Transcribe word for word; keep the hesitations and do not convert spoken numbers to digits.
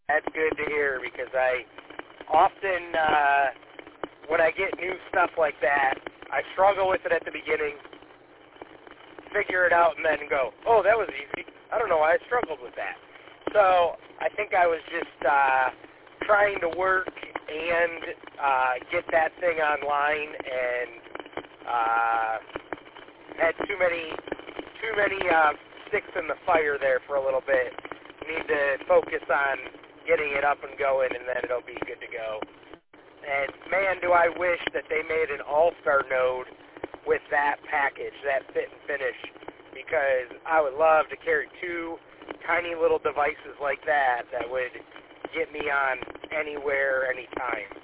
That's good to hear because I often, uh, when I get new stuff like that, I struggle with it at the beginning, figure it out, and then go, oh, that was easy. I don't know why I struggled with that. So I think I was just uh, trying to work and uh, get that thing online and uh, had too many too many uh, sticks in the fire there for a little bit. Need to focus on getting it up and going, and then it'll be good to go. And man, do I wish that they made an all-star node with that package, that fit and finish, because I would love to carry two tiny little devices like that that would get me on anywhere, anytime.